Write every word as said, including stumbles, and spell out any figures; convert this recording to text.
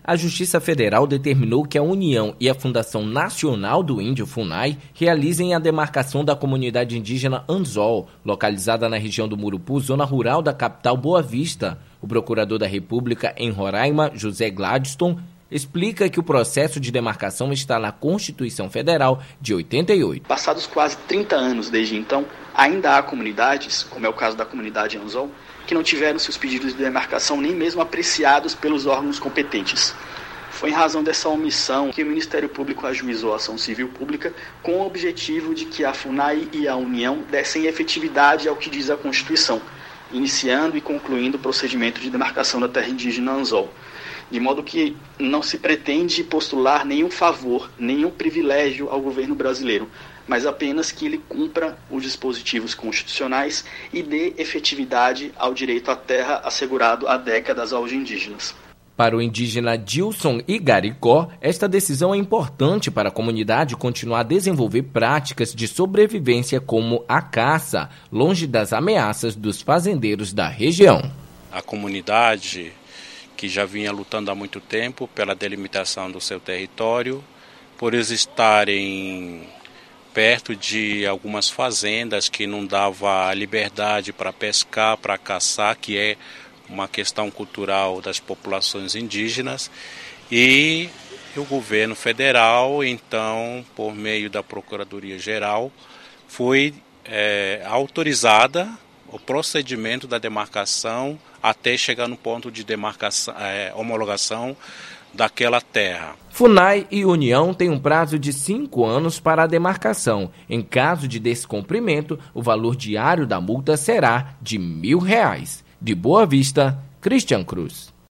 a Justiça Federal determinou que a União e a Fundação Nacional do Índio, FUNAI, realizem a demarcação da comunidade indígena Anzol, localizada na região do Murupu, zona rural da capital Boa Vista. O procurador da República em Roraima, José Gladstone, explica que o processo de demarcação está na Constituição Federal de oitenta e oito. Passados quase trinta anos desde então, ainda há comunidades, como é o caso da comunidade Anzol, que não tiveram seus pedidos de demarcação nem mesmo apreciados pelos órgãos competentes. Foi em razão dessa omissão que o Ministério Público ajuizou a ação civil pública com o objetivo de que a FUNAI e a União dessem efetividade ao que diz a Constituição, iniciando e concluindo o procedimento de demarcação da terra indígena Anzol, de modo que não se pretende postular nenhum favor, nenhum privilégio ao governo brasileiro, mas apenas que ele cumpra os dispositivos constitucionais e dê efetividade ao direito à terra assegurado há décadas aos indígenas. Para o indígena Dilson Igaricó, esta decisão é importante para a comunidade continuar a desenvolver práticas de sobrevivência como a caça, longe das ameaças dos fazendeiros da região. A comunidade, que já vinha lutando há muito tempo pela delimitação do seu território, por eles estarem perto de algumas fazendas que não dava liberdade para pescar, para caçar, que é uma questão cultural das populações indígenas, e o governo federal, então, por meio da Procuradoria-Geral, foi é, autorizada o procedimento da demarcação até chegar no ponto de demarcação, é, homologação daquela terra. FUNAI e União têm um prazo de cinco anos para a demarcação. Em caso de descumprimento, o valor diário da multa será de mil reais. De Boa Vista, Cristian Cruz.